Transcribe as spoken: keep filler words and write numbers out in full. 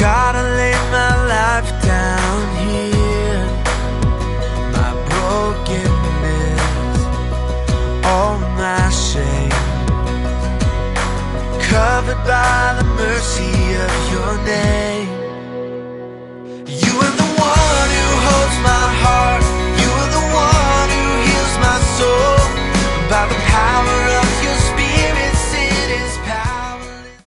Gotta lay my life down here, my brokenness, all my shame, covered by the mercy of your name.